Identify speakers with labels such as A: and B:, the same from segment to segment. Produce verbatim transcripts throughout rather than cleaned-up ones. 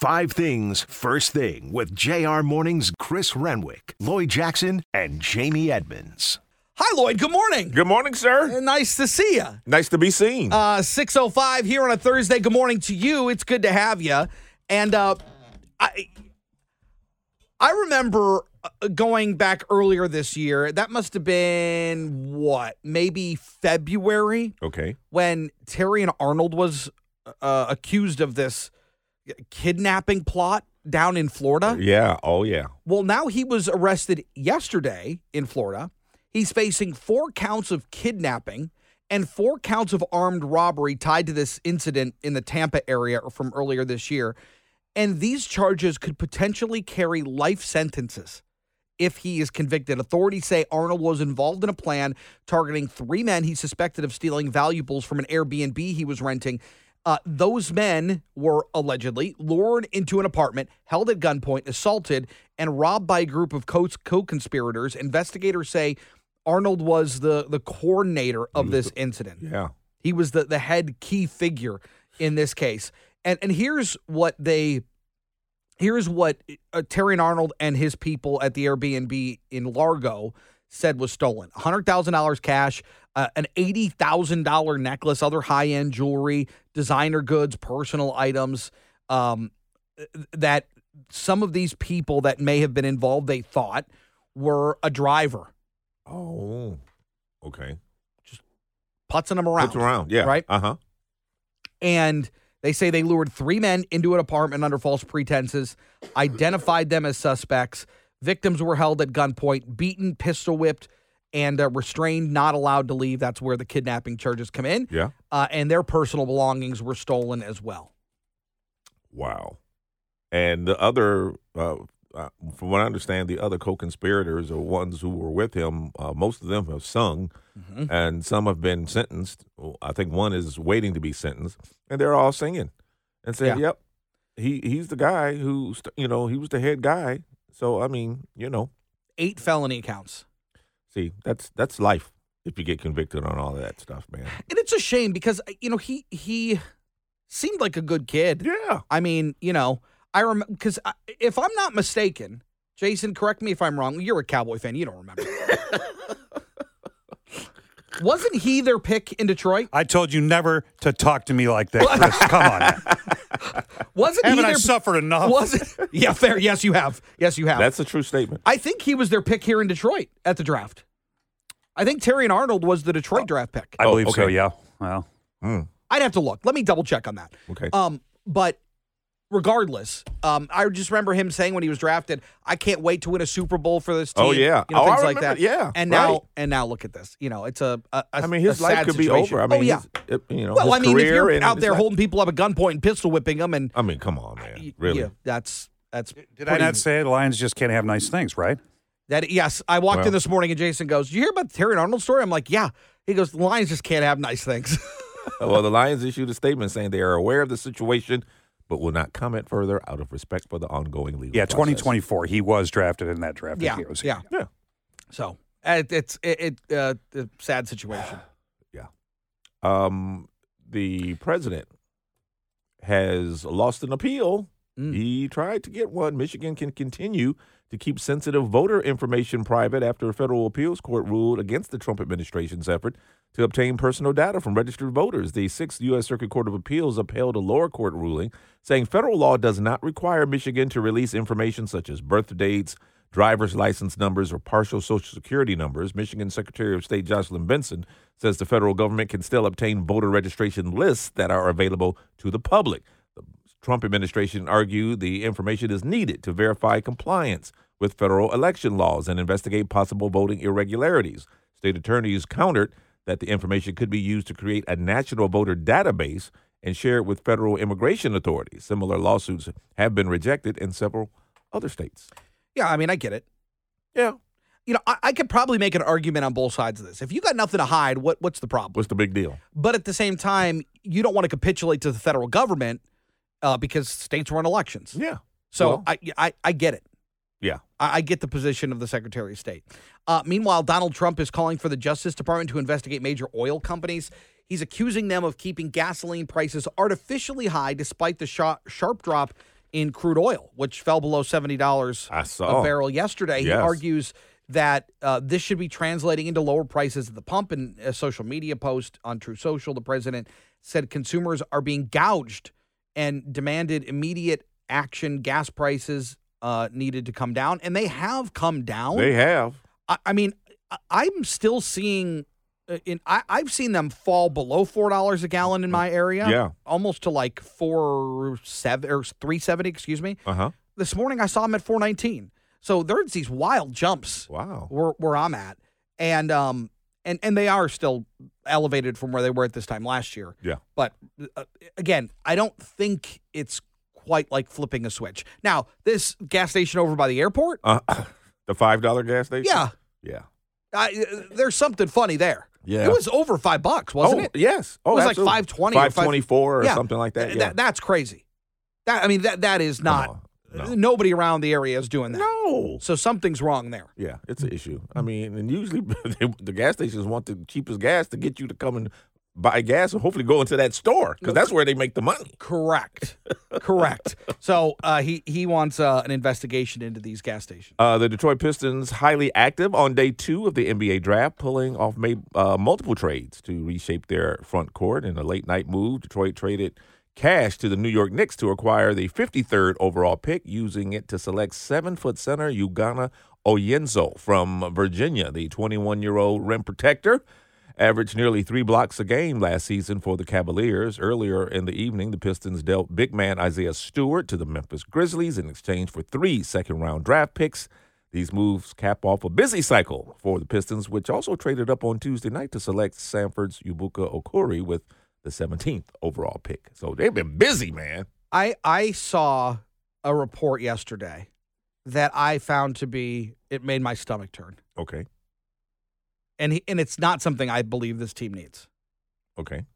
A: Five things first thing with J R Morning's Chris Renwick, Lloyd Jackson, and Jamie Edmonds.
B: Hi, Lloyd. Good morning.
C: Good morning, sir.
B: Uh, nice to see you.
C: Nice to be seen.
B: Uh, six oh five here on a Thursday. Good morning to you. It's good to have you. And uh, I, I remember going back earlier this year. That must have been, what, maybe February?
C: Okay.
B: When Terrion Arnold was uh, accused of this kidnapping plot down in Florida.
C: Yeah. Oh, yeah.
B: Well, now he was arrested yesterday in Florida. He's facing four counts of kidnapping and four counts of armed robbery tied to this incident in the Tampa area from earlier this year. And these charges could potentially carry life sentences if he is convicted. Authorities say Arnold was involved in a plan targeting three men he suspected of stealing valuables from an Airbnb he was renting. Uh, those men were allegedly lured into an apartment, held at gunpoint, assaulted, and robbed by a group of co- co-conspirators. Investigators say Arnold was the, the coordinator of this incident.
C: Yeah.
B: He was the, the head key figure in this case. And and here's what they here's what uh, Terrion Arnold and his people at the Airbnb in Largo said was stolen. one hundred thousand dollars cash, uh, an eighty thousand dollars necklace, other high-end jewelry, designer goods, personal items, um, that some of these people that may have been involved, they thought, were a driver.
C: Oh, okay.
B: Just putzing them around.
C: Putzing around, yeah.
B: Right?
C: Uh-huh.
B: And they say they lured three men into an apartment under false pretenses, identified them as suspects. Victims were held at gunpoint, beaten, pistol whipped, and uh, restrained, not allowed to leave. That's where the kidnapping charges come in.
C: Yeah.
B: Uh, and their personal belongings were stolen as well.
C: Wow. And the other, uh, uh, from what I understand, the other co-conspirators or ones who were with him, uh, most of them have sung, mm-hmm. and some have been sentenced. I think one is waiting to be sentenced, and they're all singing and saying,
B: yeah.
C: yep, he he's the guy who, you know, he was the head guy. So, I mean, you know.
B: Eight felony counts.
C: See, that's that's life if you get convicted on all of that stuff, man.
B: And it's a shame because, you know, he he seemed like a good kid.
C: Yeah.
B: I mean, you know, I remember, because if I'm not mistaken, Jason, correct me if I'm wrong. You're a Cowboy fan. You don't remember. Wasn't he their pick in Detroit?
D: I told you never to talk to me like that, Chris. Come on. Man.
B: Wasn't
D: Haven't
B: he
D: I
B: their,
D: suffered enough?
B: Was it? Yeah, fair. Yes, you have. Yes, you have.
C: That's a true statement.
B: I think he was their pick here in Detroit at the draft. I think Terrion Arnold was the Detroit oh, draft pick.
D: I believe
C: oh, okay.
D: so, yeah. Well,
C: mm.
B: I'd have to look. Let me double check on that.
C: Okay.
B: Um, but regardless, um, I just remember him saying when he was drafted, "I can't wait to win a Super Bowl for this team."
C: Oh yeah,
B: you know,
C: oh,
B: things
C: I
B: like
C: remember,
B: that.
C: Yeah,
B: and now
C: right.
B: and now look at this. You know, it's a. a, a
C: I mean, his
B: a
C: life
B: sad
C: could
B: situation.
C: be over. I mean,
B: oh yeah.
C: his, you know,
B: well,
C: his
B: I mean, if you're
C: career
B: out there
C: life.
B: holding people up at gunpoint and pistol whipping them, and
C: I mean, come on, man, really?
B: Yeah, that's that's.
D: did
B: pretty,
D: I not say the Lions just can't have nice things, right?
B: That yes, I walked
C: well,
B: in this morning and Jason goes, "Did you hear about the Terrion Arnold story?" I'm like, "Yeah." He goes, "The Lions just can't have nice things."
C: Well, the Lions issued a statement saying they are aware of the situation, but will not comment further out of respect for the ongoing legal
D: Yeah,
C: process.
D: twenty twenty-four. He was drafted in that draft.
B: Yeah,
D: years.
B: yeah,
C: yeah.
B: So it, it's it, it uh, a sad situation.
C: Yeah. Um, the president has lost an appeal.
B: Mm.
C: He tried to get one. Michigan can continue to keep sensitive voter information private after a federal appeals court ruled against the Trump administration's effort to obtain personal data from registered voters. The Sixth U S Circuit Court of Appeals upheld a lower court ruling saying federal law does not require Michigan to release information such as birth dates, driver's license numbers, or partial Social Security numbers. Michigan Secretary of State Jocelyn Benson says the federal government can still obtain voter registration lists that are available to the public. The Trump administration argued the information is needed to verify compliance with federal election laws and investigate possible voting irregularities. State attorneys countered that the information could be used to create a national voter database and share it with federal immigration authorities. Similar lawsuits have been rejected in several other states.
B: Yeah, I mean, I get it.
C: Yeah.
B: You know, I, I could probably make an argument on both sides of this. If you got nothing to hide, what what's the problem?
C: What's the big deal?
B: But at the same time, you don't want to capitulate to the federal government uh, because states run elections.
C: Yeah.
B: So
C: Well-
B: I, I I get it.
C: Yeah.
B: I, I get the position of the Secretary of State. Uh, meanwhile, Donald Trump is calling for the Justice Department to investigate major oil companies. He's accusing them of keeping gasoline prices artificially high despite the sharp, sharp drop in crude oil, which fell below seventy dollars
C: I saw.
B: a barrel yesterday. He
C: Yes.
B: argues that uh, this should be translating into lower prices at the pump. In a social media post on True Social, the president said consumers are being gouged and demanded immediate action. Gas prices uh, needed to come down, and they have come down.
C: They have.
B: I, I mean, I, I'm still seeing. uh, In I, I've seen them fall below four dollars a gallon in my area.
C: Yeah.
B: almost to like four seven or three seventy. Excuse me.
C: Uh huh.
B: This morning I saw them at four nineteen. So there's these wild jumps
C: Wow.
B: where where I'm at, and um and and they are still elevated from where they were at this time last year.
C: Yeah.
B: But uh, again, I don't think it's quite like flipping a switch. Now, this gas station over by the airport,
C: Uh, the five dollar gas station.
B: yeah,
C: Yeah.
B: I, uh, there's something funny there.
C: Yeah.
B: It was over five bucks, wasn't
C: oh,
B: it?
C: Yes. Oh,
B: It was like
C: absolutely.
B: five twenty or
C: five twenty four or
B: Yeah.
C: something like that.
B: Th-
C: Yeah.
B: that- that's crazy. That I mean, that that is
C: Come
B: not.
C: on. No.
B: Nobody around the area is doing that.
C: No.
B: So something's wrong there.
C: Yeah, it's an issue. I mean, and usually they, the gas stations want the cheapest gas to get you to come and buy gas and hopefully go into that store because that's where they make the money.
B: Correct. Correct. So uh, he he wants uh, an investigation into these gas stations.
C: Uh, the Detroit Pistons highly active on day two of the N B A draft, pulling off may, uh, multiple trades to reshape their front court. In a late night move, Detroit traded cash to the New York Knicks to acquire the fifty-third overall pick, using it to select seven-foot center Ugana Oyenzo from Virginia. The twenty-one-year-old rim protector averaged nearly three blocks a game last season for the Cavaliers. Earlier in the evening, the Pistons dealt big man Isaiah Stewart to the Memphis Grizzlies in exchange for three second-round draft picks. These moves cap off a busy cycle for the Pistons, which also traded up on Tuesday night to select Sanford's Ibuka Okori with the seventeenth overall pick. So they've been busy, man.
B: I I saw a report yesterday that I found to be it made my stomach turn,
C: Okay.
B: and he, and it's not something I believe this team needs.
C: Okay.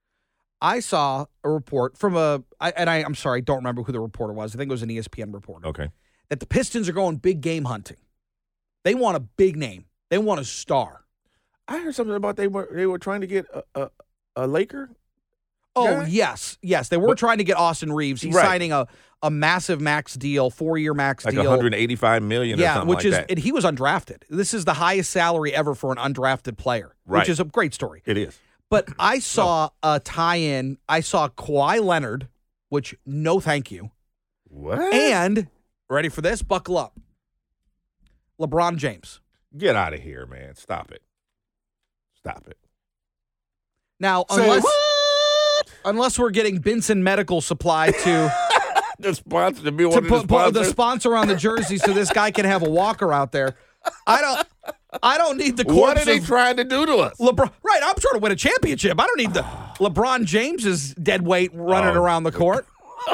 B: I saw a report from a I, and I I'm sorry, I don't remember who the reporter was. I think it was an E S P N reporter.
C: Okay.
B: That the Pistons are going big game hunting. They want a big name. They want a star.
C: I heard something about they were they were trying to get a a, a Laker.
B: Oh,
C: guy?
B: yes. Yes. They were
C: But-
B: trying to get Austin Reeves. He's
C: Right.
B: signing a, a massive max deal, four-year max
C: Like
B: deal.
C: one hundred eighty-five million
B: yeah,
C: or something
B: which
C: like
B: is
C: that.
B: and he was undrafted. This is the highest salary ever for an undrafted player,
C: Right.
B: which is a great story.
C: It is.
B: But I saw a tie-in. I saw Kawhi Leonard, which no thank you.
C: What?
B: And, ready for this? Buckle up. LeBron James.
C: Get out of here, man. Stop it. Stop it.
B: Now,
C: Say
B: unless
C: what?
B: unless we're getting Benson Medical Supply to
C: The sponsor to be one
B: to
C: of the
B: put, put the
C: sponsors.
B: sponsor on the jersey so this guy can have a walker out there. I don't I don't need the corpse
C: What are they
B: of
C: trying to do to us?
B: LeBron. Right, I'm trying to win a championship. I don't need the LeBron James's dead weight running
C: Oh.
B: around the court.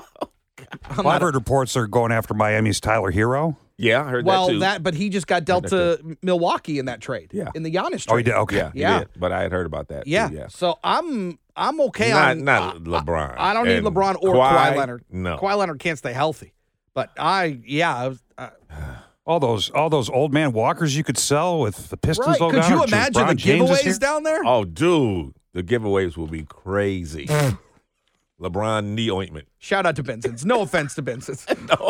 D: Well, I've heard reports they're going after Miami's Tyler Hero.
C: Yeah, I heard
B: Well,
C: that too.
B: that but he just got dealt
C: that
B: to Milwaukee in that trade.
C: Yeah.
B: In the Giannis trade.
D: Oh, he did? Okay.
C: yeah, he
B: Yeah.
C: did. But I had heard about that. too,
B: Yeah.
C: yeah.
B: So I'm I'm okay
C: not
B: on
C: not
B: I-
C: LeBron.
B: I, I don't need
C: And
B: LeBron or
C: Kawhi,
B: Kawhi Leonard.
C: No.
B: Kawhi Leonard can't stay healthy. But I yeah, I was, uh,
D: All those all those old man walkers you could sell with the Pistons
B: right.
D: logo
B: Could
D: on
B: you
D: it.
B: imagine
D: LeBron
B: the
D: James is here.
B: giveaways down there?
C: Oh, dude, the giveaways will be crazy. LeBron knee ointment.
B: Shout out to Benson's. No offense to Benson's.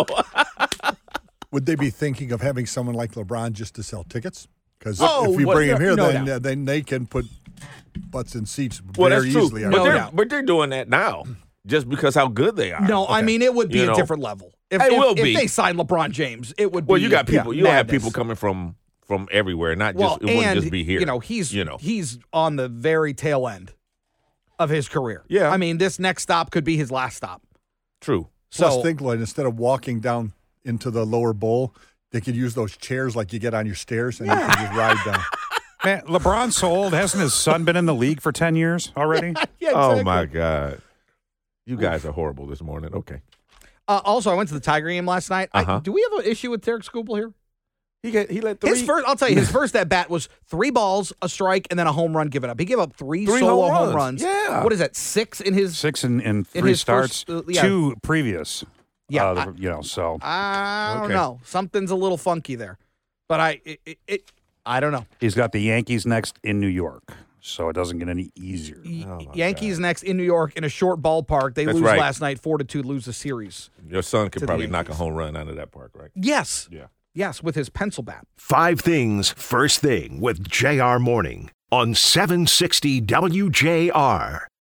E: Would they be thinking of having someone like LeBron just to sell tickets? Because
B: Oh,
E: if you
B: what-
E: bring him
B: no-
E: here,
B: no
E: then
B: doubt.
E: uh, then they can put butts in seats
C: Well,
E: very
C: that's true.
E: easily. I
C: But
B: No
C: they're
B: doubt.
C: but they're doing that now, just because how good they are.
B: No, I
E: Okay.
B: mean it would be
C: You
B: a
C: know,
B: different level. If,
C: it
B: if,
C: will
B: if
C: be.
B: they signed LeBron James, it would
C: Well,
B: be
C: you got people. You have
B: madness.
C: people coming from from everywhere, not
B: Well,
C: just. It wouldn't
B: and
C: just be here.
B: you know he's
C: you know.
B: he's on the very tail end of his career.
C: Yeah.
B: I mean this next stop could be his last stop.
C: True.
E: Plus,
B: So
E: think, Lloyd, instead of walking down into the lower bowl, they could use those chairs like you get on your stairs, and you can just ride down.
D: Man, LeBron's so old. Hasn't his son been in the league for ten years already?
B: yeah,
C: Oh
B: exactly.
C: my God, you guys are horrible this morning. Okay,
B: Uh, also, I went to the Tiger game last night. I-
C: Uh-huh.
B: do we have an issue with Tarek Skubal here?
C: he got he let three.
B: His first, I'll tell you, his first at bat was three balls, a strike, and then a home run given up. He gave up three,
C: Three
B: solo
C: home
B: home
C: runs.
B: runs.
C: Yeah.
B: What is that? Six in his.
D: Six in, in
B: In
D: three
B: his
D: starts,
B: first, uh, yeah.
D: two previous.
B: Yeah,
D: uh,
B: I-
D: you know. So
B: I don't
C: Okay.
B: know. Something's a little funky there, but I it, it, it I don't know.
D: he's got the Yankees next in New York. so it doesn't get any easier.
B: Y-
C: Oh, my
B: Yankees
C: God.
B: next in New York in a short ballpark. They
C: That's
B: lose
C: right.
B: last night, four to two, lose the series.
C: Your son
B: To
C: could
B: the
C: probably knock a
B: Yankees.
C: home run out of that park, right?
B: Yes.
C: Yeah.
B: Yes, with his pencil bat.
A: Five Things First Thing with J R Morning on seven sixty W J R.